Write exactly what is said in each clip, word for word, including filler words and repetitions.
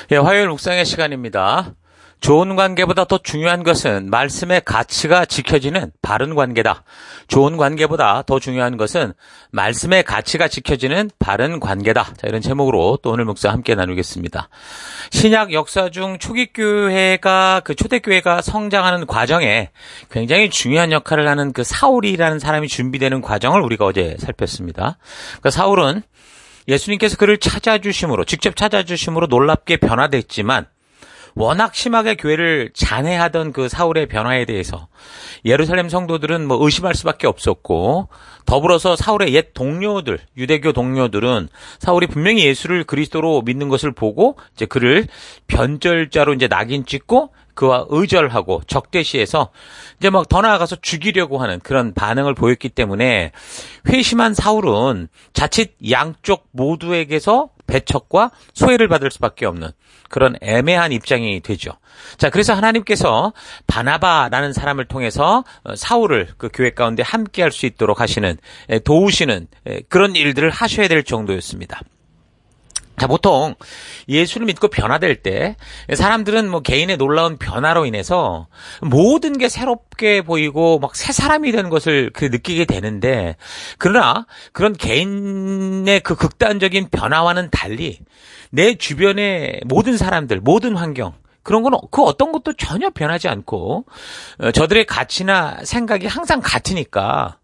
예, 화요일 묵상의 시간입니다. 좋은 관계보다 더 중요한 것은 말씀의 가치가 지켜지는 바른 관계다. 좋은 관계보다 더 중요한 것은 말씀의 가치가 지켜지는 바른 관계다. 자, 이런 제목으로 또 오늘 묵상 함께 나누겠습니다. 신약 역사 중 초기 교회가 그 초대교회가 성장하는 과정에 굉장히 중요한 역할을 하는 그 사울이라는 사람이 준비되는 과정을 우리가 어제 살폈습니다. 그 사울은 예수님께서 그를 찾아주심으로 직접 찾아주심으로 놀랍게 변화됐지만 워낙 심하게 교회를 잔해하던 그 사울의 변화에 대해서 예루살렘 성도들은 뭐 의심할 수밖에 없었고, 더불어서 사울의 옛 동료들, 유대교 동료들은 사울이 분명히 예수를 그리스도로 믿는 것을 보고 이제 그를 변절자로 이제 낙인 찍고 그와 의절하고 적대시해서 이제 막 더 나아가서 죽이려고 하는 그런 반응을 보였기 때문에 회심한 사울은 자칫 양쪽 모두에게서 배척과 소외를 받을 수밖에 없는 그런 애매한 입장이 되죠. 자, 그래서 하나님께서 바나바라는 사람을 통해서 사울을 그 교회 가운데 함께 할 수 있도록 하시는, 도우시는 그런 일들을 하셔야 될 정도였습니다. 자, 보통 예수를 믿고 변화될 때 사람들은 뭐 개인의 놀라운 변화로 인해서 모든 게 새롭게 보이고 막 새 사람이 되는 것을 그 느끼게 되는데, 그러나 그런 개인의 그 극단적인 변화와는 달리 내 주변의 모든 사람들, 모든 환경, 그런 건 그 어떤 것도 전혀 변하지 않고 저들의 가치나 생각이 항상 같으니까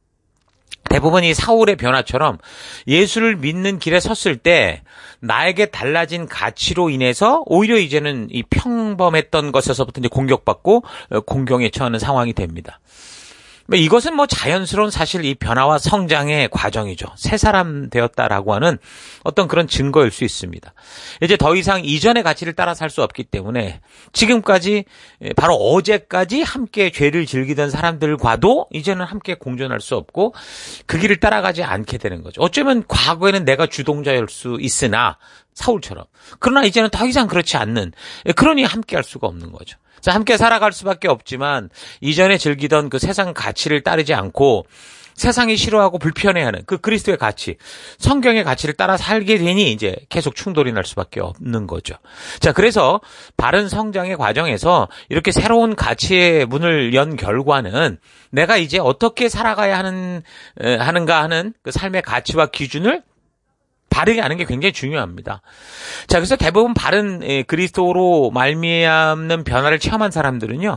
대부분 이 사울의 변화처럼 예수를 믿는 길에 섰을 때 나에게 달라진 가치로 인해서 오히려 이제는 이 평범했던 것에서부터 이제 공격받고 공경에 처하는 상황이 됩니다. 이것은 뭐 자연스러운 사실 이 변화와 성장의 과정이죠. 새 사람 되었다라고 하는 어떤 그런 증거일 수 있습니다. 이제 더 이상 이전의 가치를 따라 살 수 없기 때문에 지금까지 바로 어제까지 함께 죄를 즐기던 사람들과도 이제는 함께 공존할 수 없고 그 길을 따라가지 않게 되는 거죠. 어쩌면 과거에는 내가 주동자일 수 있으나 사울처럼, 그러나 이제는 더 이상 그렇지 않는, 그러니 함께 할 수가 없는 거죠. 자, 함께 살아갈 수밖에 없지만 이전에 즐기던 그 세상 가치를 따르지 않고 세상이 싫어하고 불편해하는 그 그리스도의 가치, 성경의 가치를 따라 살게 되니 이제 계속 충돌이 날 수밖에 없는 거죠. 자, 그래서 바른 성장의 과정에서 이렇게 새로운 가치의 문을 연 결과는 내가 이제 어떻게 살아가야 하는, 하는가 하는 그 삶의 가치와 기준을 바르게 하는 게 굉장히 중요합니다. 자, 그래서 대부분 바른 그리스도로 말미암는 변화를 체험한 사람들은요,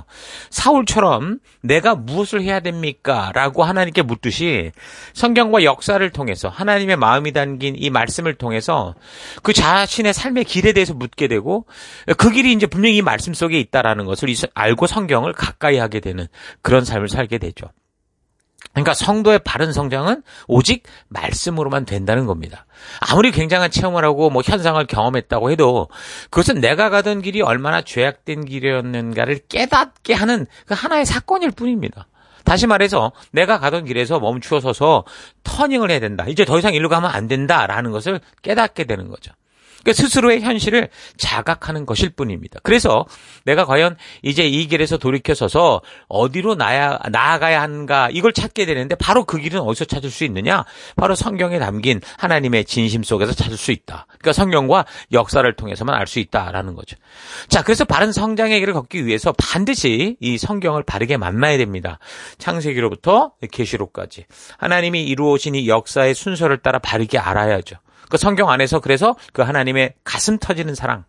사울처럼 내가 무엇을 해야 됩니까? 라고 하나님께 묻듯이 성경과 역사를 통해서 하나님의 마음이 담긴 이 말씀을 통해서 그 자신의 삶의 길에 대해서 묻게 되고, 그 길이 이제 분명히 이 말씀 속에 있다라는 것을 알고 성경을 가까이 하게 되는 그런 삶을 살게 되죠. 그러니까 성도의 바른 성장은 오직 말씀으로만 된다는 겁니다. 아무리 굉장한 체험을 하고 뭐 현상을 경험했다고 해도 그것은 내가 가던 길이 얼마나 죄악된 길이었는가를 깨닫게 하는 그 하나의 사건일 뿐입니다. 다시 말해서 내가 가던 길에서 멈추어 서서 터닝을 해야 된다. 이제 더 이상 일로 가면 안 된다라는 것을 깨닫게 되는 거죠. 그러니까 스스로의 현실을 자각하는 것일 뿐입니다. 그래서 내가 과연 이제 이 길에서 돌이켜서서 어디로 나야, 나아가야 하는가, 이걸 찾게 되는데 바로 그 길은 어디서 찾을 수 있느냐? 바로 성경에 담긴 하나님의 진심 속에서 찾을 수 있다. 그러니까 성경과 역사를 통해서만 알 수 있다라는 거죠. 자, 그래서 바른 성장의 길을 걷기 위해서 반드시 이 성경을 바르게 만나야 됩니다. 창세기로부터 계시록까지 하나님이 이루어진 이 역사의 순서를 따라 바르게 알아야죠. 그 성경 안에서 그래서 그 하나님의 가슴 터지는 사랑,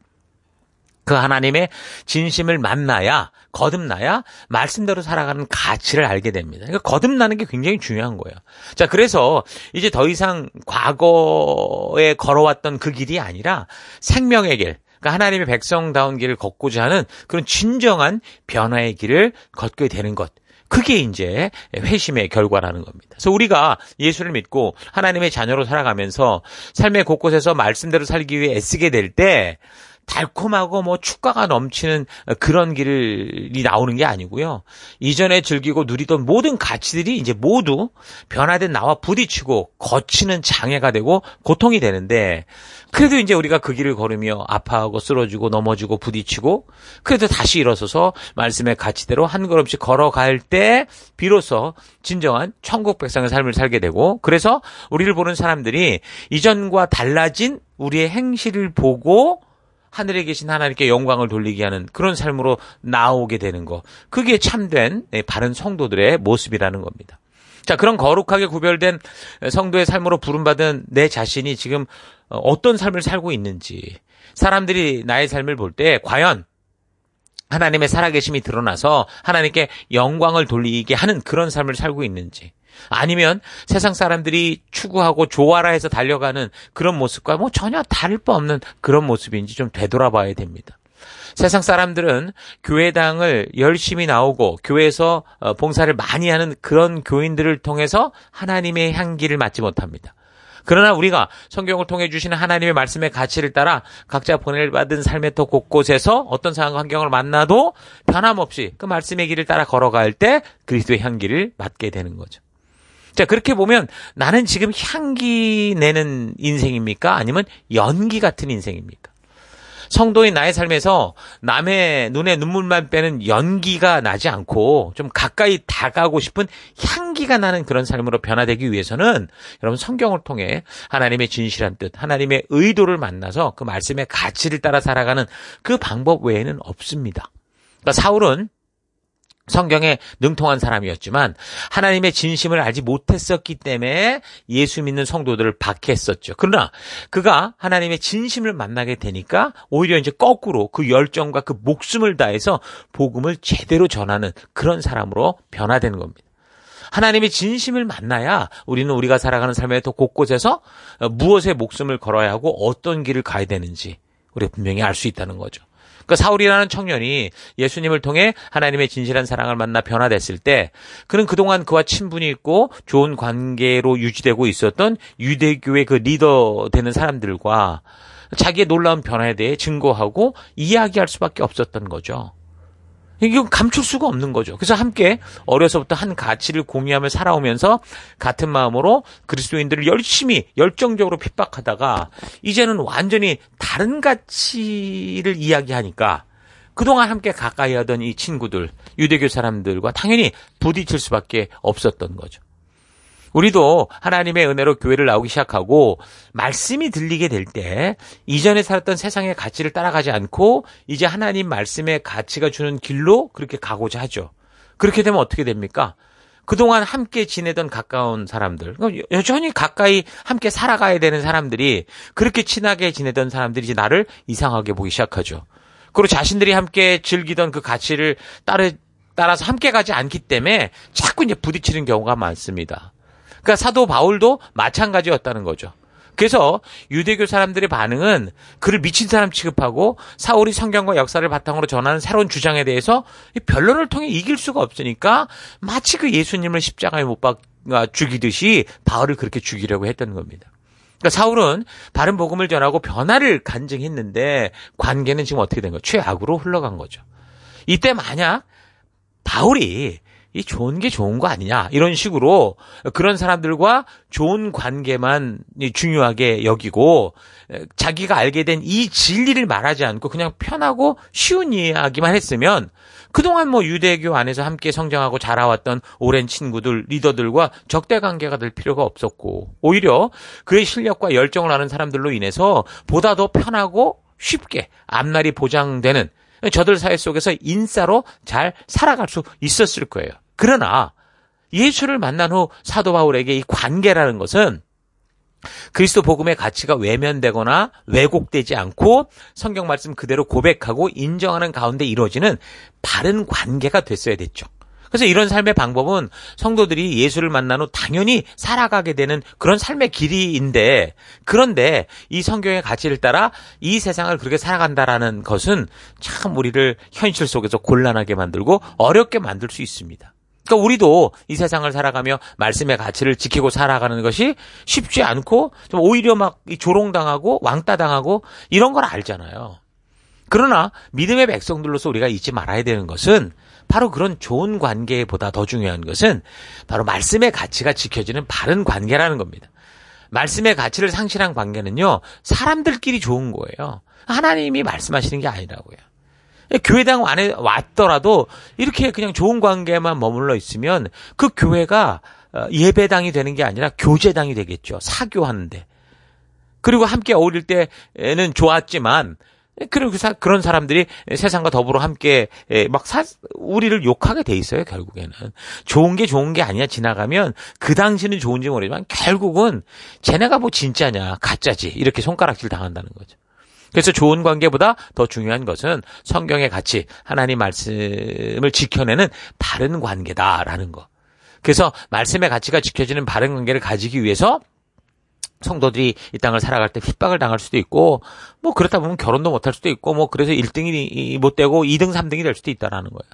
그 하나님의 진심을 만나야, 거듭나야 말씀대로 살아가는 가치를 알게 됩니다. 그러니까 거듭나는 게 굉장히 중요한 거예요. 자, 그래서 이제 더 이상 과거에 걸어왔던 그 길이 아니라 생명의 길, 그러니까 하나님의 백성다운 길을 걷고자 하는 그런 진정한 변화의 길을 걷게 되는 것. 그게 이제 회심의 결과라는 겁니다. 그래서 우리가 예수를 믿고 하나님의 자녀로 살아가면서 삶의 곳곳에서 말씀대로 살기 위해 애쓰게 될 때 달콤하고 뭐 축가가 넘치는 그런 길이 나오는 게 아니고요. 이전에 즐기고 누리던 모든 가치들이 이제 모두 변화된 나와 부딪히고 거치는 장애가 되고 고통이 되는데, 그래도 이제 우리가 그 길을 걸으며 아파하고 쓰러지고 넘어지고 부딪히고 그래도 다시 일어서서 말씀의 가치대로 한 걸음씩 걸어갈 때 비로소 진정한 천국 백성의 삶을 살게 되고, 그래서 우리를 보는 사람들이 이전과 달라진 우리의 행실을 보고 하늘에 계신 하나님께 영광을 돌리게 하는 그런 삶으로 나오게 되는 거. 그게 참된 바른 성도들의 모습이라는 겁니다. 자, 그런 거룩하게 구별된 성도의 삶으로 부름받은 내 자신이 지금 어떤 삶을 살고 있는지, 사람들이 나의 삶을 볼 때 과연 하나님의 살아계심이 드러나서 하나님께 영광을 돌리게 하는 그런 삶을 살고 있는지, 아니면 세상 사람들이 추구하고 조화라 해서 달려가는 그런 모습과 뭐 전혀 다를 바 없는 그런 모습인지 좀 되돌아봐야 됩니다. 세상 사람들은 교회당을 열심히 나오고 교회에서 봉사를 많이 하는 그런 교인들을 통해서 하나님의 향기를 맡지 못합니다. 그러나 우리가 성경을 통해 주시는 하나님의 말씀의 가치를 따라 각자 보낼받은 삶의 터 곳곳에서 어떤 상황 환경을 만나도 변함없이 그 말씀의 길을 따라 걸어갈 때 그리스도의 향기를 맡게 되는 거죠. 자, 그렇게 보면 나는 지금 향기 내는 인생입니까? 아니면 연기 같은 인생입니까? 성도인 나의 삶에서 남의 눈에 눈물만 빼는 연기가 나지 않고 좀 가까이 다가가고 싶은 향기가 나는 그런 삶으로 변화되기 위해서는 여러분 성경을 통해 하나님의 진실한 뜻, 하나님의 의도를 만나서 그 말씀의 가치를 따라 살아가는 그 방법 외에는 없습니다. 그러니까 사울은 성경에 능통한 사람이었지만 하나님의 진심을 알지 못했었기 때문에 예수 믿는 성도들을 박해했었죠. 그러나 그가 하나님의 진심을 만나게 되니까 오히려 이제 거꾸로 그 열정과 그 목숨을 다해서 복음을 제대로 전하는 그런 사람으로 변화되는 겁니다. 하나님의 진심을 만나야 우리는 우리가 살아가는 삶의 더 곳곳에서 무엇에 목숨을 걸어야 하고 어떤 길을 가야 되는지 우리가 분명히 알 수 있다는 거죠. 그 사울이라는 청년이 예수님을 통해 하나님의 진실한 사랑을 만나 변화됐을 때 그는 그동안 그와 친분이 있고 좋은 관계로 유지되고 있었던 유대교의 그 리더 되는 사람들과 자기의 놀라운 변화에 대해 증거하고 이야기할 수밖에 없었던 거죠. 이건 감출 수가 없는 거죠. 그래서 함께 어려서부터 한 가치를 공유하며 살아오면서 같은 마음으로 그리스도인들을 열심히 열정적으로 핍박하다가 이제는 완전히 다른 가치를 이야기하니까 그동안 함께 가까이 하던 이 친구들, 유대교 사람들과 당연히 부딪힐 수밖에 없었던 거죠. 우리도 하나님의 은혜로 교회를 나오기 시작하고 말씀이 들리게 될 때 이전에 살았던 세상의 가치를 따라가지 않고 이제 하나님 말씀의 가치가 주는 길로 그렇게 가고자 하죠. 그렇게 되면 어떻게 됩니까? 그동안 함께 지내던 가까운 사람들, 여전히 가까이 함께 살아가야 되는 사람들이 그렇게 친하게 지내던 사람들이 이제 나를 이상하게 보기 시작하죠. 그리고 자신들이 함께 즐기던 그 가치를 따르, 따라서 함께 가지 않기 때문에 자꾸 이제 부딪히는 경우가 많습니다. 그러니까 사도 바울도 마찬가지였다는 거죠. 그래서 유대교 사람들의 반응은 그를 미친 사람 취급하고 사울이 성경과 역사를 바탕으로 전하는 새로운 주장에 대해서 변론을 통해 이길 수가 없으니까 마치 그 예수님을 십자가에 못 박아 죽이듯이 바울을 그렇게 죽이려고 했던 겁니다. 그러니까 사울은 바른 복음을 전하고 변화를 간증했는데 관계는 지금 어떻게 된 거예요? 최악으로 흘러간 거죠. 이때 만약 바울이 이 좋은 게 좋은 거 아니냐 이런 식으로 그런 사람들과 좋은 관계만 중요하게 여기고 자기가 알게 된 이 진리를 말하지 않고 그냥 편하고 쉬운 이야기만 했으면 그동안 뭐 유대교 안에서 함께 성장하고 자라왔던 오랜 친구들, 리더들과 적대 관계가 될 필요가 없었고 오히려 그의 실력과 열정을 아는 사람들로 인해서 보다 더 편하고 쉽게 앞날이 보장되는 저들 사회 속에서 인싸로 잘 살아갈 수 있었을 거예요. 그러나 예수를 만난 후 사도 바울에게 이 관계라는 것은 그리스도 복음의 가치가 외면되거나 왜곡되지 않고 성경 말씀 그대로 고백하고 인정하는 가운데 이루어지는 바른 관계가 됐어야 됐죠. 그래서 이런 삶의 방법은 성도들이 예수를 만난 후 당연히 살아가게 되는 그런 삶의 길이인데 그런데 이 성경의 가치를 따라 이 세상을 그렇게 살아간다라는 것은 참 우리를 현실 속에서 곤란하게 만들고 어렵게 만들 수 있습니다. 그러니까 우리도 이 세상을 살아가며 말씀의 가치를 지키고 살아가는 것이 쉽지 않고 좀 오히려 막 조롱당하고 왕따당하고 이런 걸 알잖아요. 그러나 믿음의 백성들로서 우리가 잊지 말아야 되는 것은 바로 그런 좋은 관계보다 더 중요한 것은 바로 말씀의 가치가 지켜지는 바른 관계라는 겁니다. 말씀의 가치를 상실한 관계는요, 사람들끼리 좋은 거예요. 하나님이 말씀하시는 게 아니라고요. 교회당 안에 왔더라도 이렇게 그냥 좋은 관계만 머물러 있으면 그 교회가 예배당이 되는 게 아니라 교제당이 되겠죠. 사교하는데. 그리고 함께 어울릴 때는 좋았지만 그런 그런 사람들이 세상과 더불어 함께 막 사, 우리를 욕하게 돼 있어요. 결국에는 좋은 게 좋은 게 아니야. 지나가면 그 당시는 좋은지 모르지만 결국은 쟤네가 뭐 진짜냐 가짜지 이렇게 손가락질 당한다는 거죠. 그래서 좋은 관계보다 더 중요한 것은 성경의 가치, 하나님 말씀을 지켜내는 바른 관계다라는 거. 그래서 말씀의 가치가 지켜지는 바른 관계를 가지기 위해서 성도들이 이 땅을 살아갈 때 핍박을 당할 수도 있고, 뭐 그렇다 보면 결혼도 못할 수도 있고, 뭐 그래서 일 등이 못 되고 이 등, 삼 등이 될 수도 있다라는 거예요.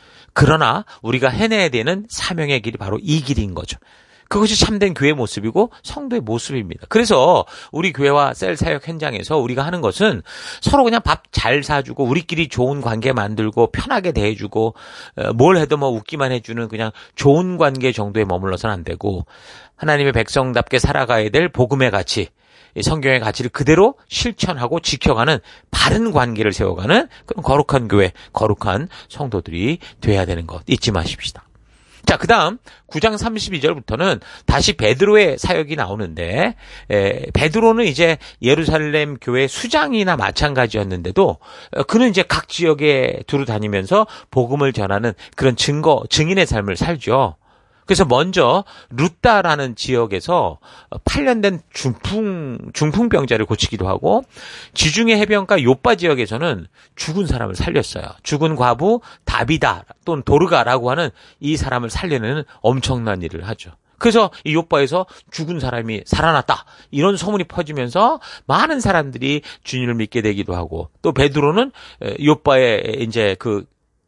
그러나 우리가 해내야 되는 사명의 길이 바로 이 길인 거죠. 그것이 참된 교회의 모습이고 성도의 모습입니다. 그래서 우리 교회와 셀 사역 현장에서 우리가 하는 것은 서로 그냥 밥 잘 사주고 우리끼리 좋은 관계 만들고 편하게 대해주고 뭘 해도 뭐 웃기만 해주는 그냥 좋은 관계 정도에 머물러서는 안 되고 하나님의 백성답게 살아가야 될 복음의 가치, 성경의 가치를 그대로 실천하고 지켜가는 바른 관계를 세워가는 그런 거룩한 교회, 거룩한 성도들이 돼야 되는 것 잊지 마십시다. 자, 그 다음 구 장 삼십이 절부터는 다시 베드로의 사역이 나오는데 에, 베드로는 이제 예루살렘 교회 수장이나 마찬가지였는데도 그는 이제 각 지역에 두루 다니면서 복음을 전하는 그런 증거, 증인의 삶을 살죠. 그래서 먼저 루따라는 지역에서 팔 년 된 중풍, 중풍병자를 고치기도 하고 지중해 해변가 요빠 지역에서는 죽은 사람을 살렸어요. 죽은 과부 다비다 또는 도르가라고 하는 이 사람을 살려내는 엄청난 일을 하죠. 그래서 이 요빠에서 죽은 사람이 살아났다. 이런 소문이 퍼지면서 많은 사람들이 주님을 믿게 되기도 하고 또 베드로는 요빠에 이제 그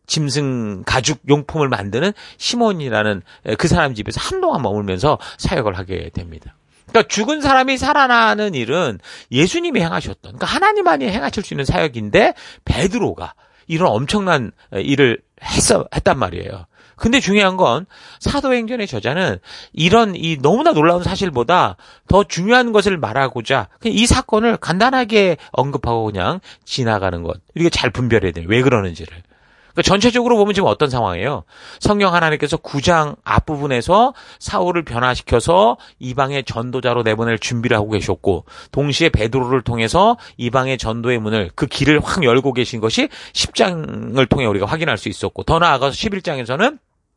짐승 가죽 용품을 만드는 시몬이라는 그 사람 집에서 한동안 머물면서 사역을 하게 됩니다. 그러니까 죽은 사람이 살아나는 일은 예수님이 행하셨던, 그러니까 하나님만이 행하실 수 있는 사역인데 베드로가 이런 엄청난 일을 했어, 했단 말이에요. 근데 중요한 건 사도행전의 저자는 이런 이 너무나 놀라운 사실보다 더 중요한 것을 말하고자 이 사건을 간단하게 언급하고 그냥 지나가는 것. 우리가 잘 분별해야 돼요. 왜 그러는지를. 그러니까 전체적으로 보면 지금 어떤 상황이에요? 성령 하나님께서 구 장 앞부분에서 사울을 변화시켜서 이방의 전도자로 내보낼 준비를 하고 계셨고 동시에 베드로를 통해서 이방의 전도의 문을 그 길을 확 열고 계신 것이 십 장을 통해 우리가 확인할 수 있었고 더 나아가서 십일 장에서는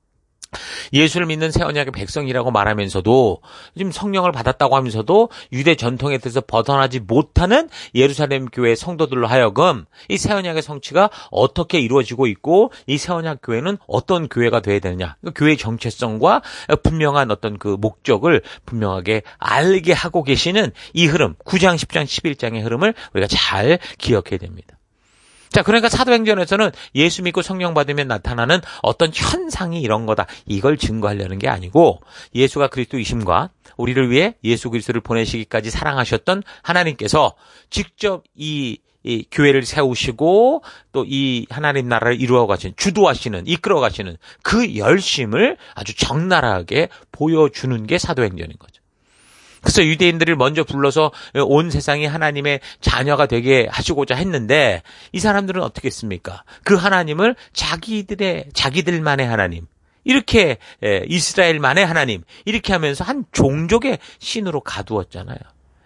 예수를 믿는 새 언약의 백성이라고 말하면서도 지금 성령을 받았다고 하면서도 유대 전통에 대해서 벗어나지 못하는 예루살렘 교회 성도들로 하여금 이 새 언약의 성취가 어떻게 이루어지고 있고 이 새 언약 교회는 어떤 교회가 돼야 되느냐, 교회의 정체성과 분명한 어떤 그 목적을 분명하게 알게 하고 계시는 이 흐름, 구 장, 십 장, 십일 장의 흐름을 우리가 잘 기억해야 됩니다. 자, 그러니까 사도행전에서는 예수 믿고 성령 받으면 나타나는 어떤 현상이 이런 거다. 이걸 증거하려는 게 아니고 예수가 그리스도이심과 우리를 위해 예수 그리스도를 보내시기까지 사랑하셨던 하나님께서 직접 이, 이 교회를 세우시고 또 이 하나님 나라를 이루어 가시는, 주도하시는, 이끌어 가시는 그 열심을 아주 적나라하게 보여주는 게 사도행전인 거죠. 그래서 유대인들을 먼저 불러서 온 세상이 하나님의 자녀가 되게 하시고자 했는데 이 사람들은 어떻게 했습니까? 그 하나님을 자기들의 자기들만의 하나님, 이렇게 이스라엘만의 하나님 이렇게 하면서 한 종족의 신으로 가두었잖아요.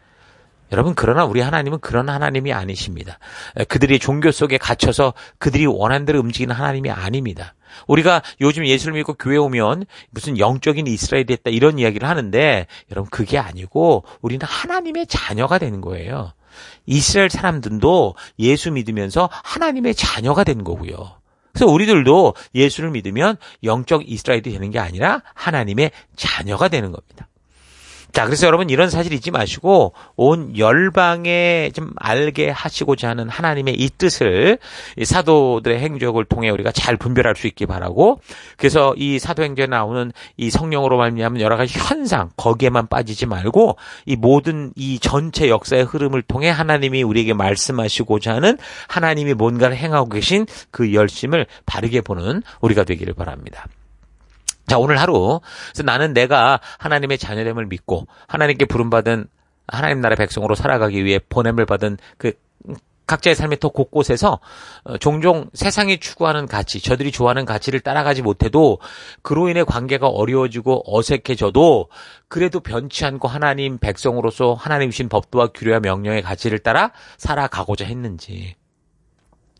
여러분, 그러나 우리 하나님은 그런 하나님이 아니십니다. 그들이 종교 속에 갇혀서 그들이 원하는 대로 움직이는 하나님이 아닙니다. 우리가 요즘 예수를 믿고 교회 오면 무슨 영적인 이스라엘이 됐다 이런 이야기를 하는데 여러분, 그게 아니고 우리는 하나님의 자녀가 되는 거예요. 이스라엘 사람들도 예수 믿으면서 하나님의 자녀가 된 거고요. 그래서 우리들도 예수를 믿으면 영적 이스라엘이 되는 게 아니라 하나님의 자녀가 되는 겁니다. 자, 그래서 여러분 이런 사실 잊지 마시고 온 열방에 좀 알게 하시고자 하는 하나님의 이 뜻을 이 사도들의 행적을 통해 우리가 잘 분별할 수 있기 바라고, 그래서 이 사도행전에 나오는 이 성령으로 말미암은 여러 가지 현상 거기에만 빠지지 말고 이 모든 이 전체 역사의 흐름을 통해 하나님이 우리에게 말씀하시고자 하는 하나님이 뭔가를 행하고 계신 그 열심을 바르게 보는 우리가 되기를 바랍니다. 자, 오늘 하루 그래서 나는 내가 하나님의 자녀됨을 믿고 하나님께 부름받은 하나님 나라의 백성으로 살아가기 위해 보냄을 받은 그 각자의 삶의 더 곳곳에서 종종 세상이 추구하는 가치, 저들이 좋아하는 가치를 따라가지 못해도 그로 인해 관계가 어려워지고 어색해져도 그래도 변치 않고 하나님 백성으로서 하나님 주신 법도와 규례와 명령의 가치를 따라 살아가고자 했는지,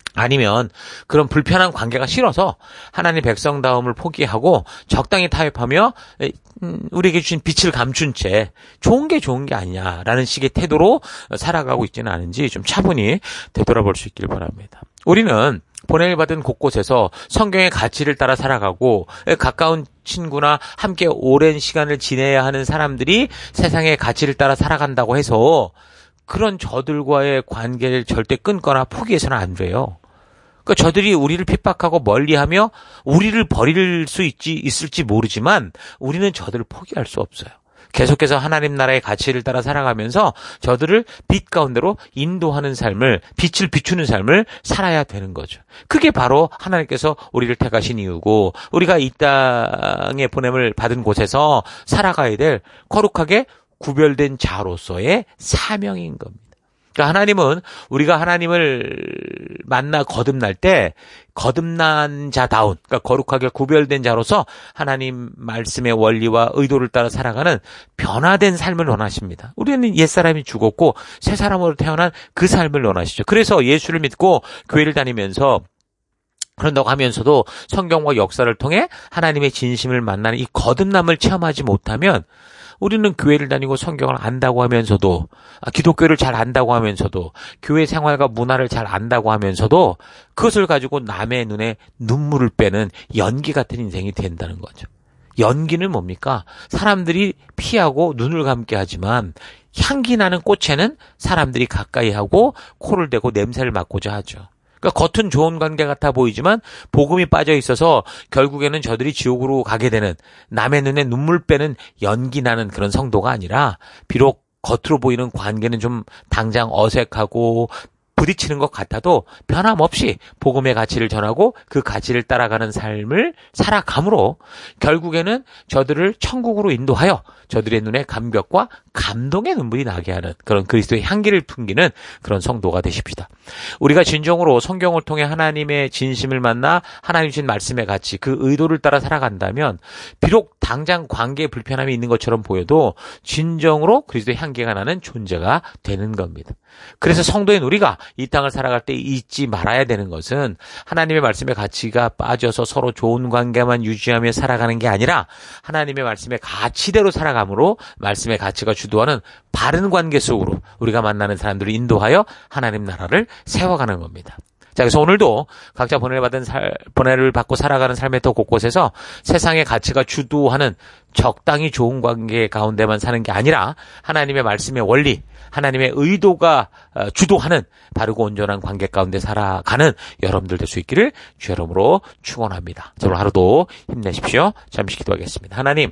아니면 그런 불편한 관계가 싫어서 하나님 백성다움을 포기하고 적당히 타협하며 우리에게 주신 빛을 감춘 채 좋은 게 좋은 게 아니냐라는 식의 태도로 살아가고 있지는 않은지 좀 차분히 되돌아볼 수 있길 바랍니다. 우리는 보냄을 받은 곳곳에서 성경의 가치를 따라 살아가고 가까운 친구나 함께 오랜 시간을 지내야 하는 사람들이 세상의 가치를 따라 살아간다고 해서 그런 저들과의 관계를 절대 끊거나 포기해서는 안 돼요. 그러니까 저들이 우리를 핍박하고 멀리하며 우리를 버릴 수 있지 있을지 모르지만 우리는 저들을 포기할 수 없어요. 계속해서 하나님 나라의 가치를 따라 살아가면서 저들을 빛 가운데로 인도하는 삶을, 빛을 비추는 삶을 살아야 되는 거죠. 그게 바로 하나님께서 우리를 택하신 이유고 우리가 이 땅에 보냄을 받은 곳에서 살아가야 될 거룩하게 구별된 자로서의 사명인 겁니다. 그러니까 하나님은 우리가 하나님을 만나 거듭날 때 거듭난 자다운, 그러니까 거룩하게 구별된 자로서 하나님 말씀의 원리와 의도를 따라 살아가는 변화된 삶을 원하십니다. 우리는 옛사람이 죽었고 새 사람으로 태어난 그 삶을 원하시죠. 그래서 예수를 믿고 교회를 다니면서 그런다고 하면서도 성경과 역사를 통해 하나님의 진심을 만나는 이 거듭남을 체험하지 못하면 우리는 교회를 다니고 성경을 안다고 하면서도 기독교를 잘 안다고 하면서도 교회 생활과 문화를 잘 안다고 하면서도 그것을 가지고 남의 눈에 눈물을 빼는 연기 같은 인생이 된다는 거죠. 연기는 뭡니까? 사람들이 피하고 눈을 감게 하지만 향기 나는 꽃에는 사람들이 가까이 하고 코를 대고 냄새를 맡고자 하죠. 그러니까 겉은 좋은 관계 같아 보이지만 복음이 빠져 있어서 결국에는 저들이 지옥으로 가게 되는 남의 눈에 눈물 빼는 연기 나는 그런 성도가 아니라 비록 겉으로 보이는 관계는 좀 당장 어색하고 부딪히는 것 같아도 변함없이 복음의 가치를 전하고 그 가치를 따라가는 삶을 살아감으로 결국에는 저들을 천국으로 인도하여 저들의 눈에 감격과 감동의 눈물이 나게 하는 그런 그리스도의 향기를 풍기는 그런 성도가 되십시다. 우리가 진정으로 성경을 통해 하나님의 진심을 만나 하나님 주신 말씀의 가치, 그 의도를 따라 살아간다면 비록 당장 관계에 불편함이 있는 것처럼 보여도 진정으로 그리스도의 향기가 나는 존재가 되는 겁니다. 그래서 성도인 우리가 이 땅을 살아갈 때 잊지 말아야 되는 것은 하나님의 말씀의 가치가 빠져서 서로 좋은 관계만 유지하며 살아가는 게 아니라 하나님의 말씀의 가치대로 살아감으로 말씀의 가치가 주도하는 바른 관계 속으로 우리가 만나는 사람들을 인도하여 하나님 나라를 세워가는 겁니다. 자, 그래서 오늘도 각자 번뇌를 받은 살, 번뇌를 받고 살아가는 삶의 터 곳곳에서 세상의 가치가 주도하는 적당히 좋은 관계 가운데만 사는 게 아니라 하나님의 말씀의 원리, 하나님의 의도가 주도하는 바르고 온전한 관계 가운데 살아가는 여러분들 될 수 있기를 주 이름으로 축원합니다. 자, 오늘 하루도 힘내십시오. 잠시 기도하겠습니다. 하나님,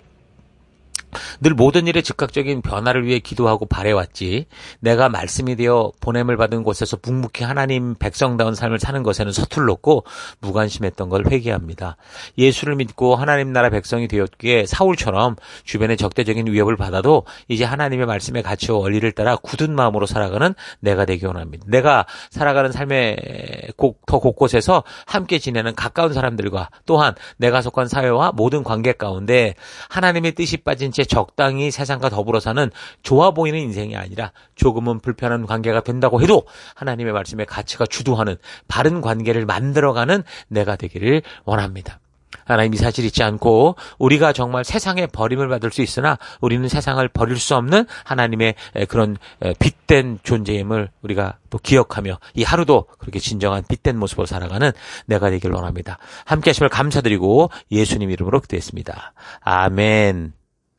늘 모든 일에 즉각적인 변화를 위해 기도하고 바래왔지 내가 말씀이 되어 보냄을 받은 곳에서 묵묵히 하나님 백성다운 삶을 사는 것에는 서툴렀고 무관심했던 걸 회개합니다. 예수를 믿고 하나님 나라 백성이 되었기에 사울처럼 주변의 적대적인 위협을 받아도 이제 하나님의 말씀의 가치와 원리를 따라 굳은 마음으로 살아가는 내가 되기 원합니다. 내가 살아가는 삶의 더 곳곳에서 함께 지내는 가까운 사람들과 또한 내가 속한 사회와 모든 관계 가운데 하나님의 뜻이 빠진 채 적당히 세상과 더불어 사는 좋아 보이는 인생이 아니라 조금은 불편한 관계가 된다고 해도 하나님의 말씀의 가치가 주도하는 바른 관계를 만들어가는 내가 되기를 원합니다. 하나님, 이 사실 잊지 않고 우리가 정말 세상에 버림을 받을 수 있으나 우리는 세상을 버릴 수 없는 하나님의 그런 빛된 존재임을 우리가 또 기억하며 이 하루도 그렇게 진정한 빛된 모습으로 살아가는 내가 되기를 원합니다. 함께 하심을 감사드리고 예수님 이름으로 기도했습니다. 아멘.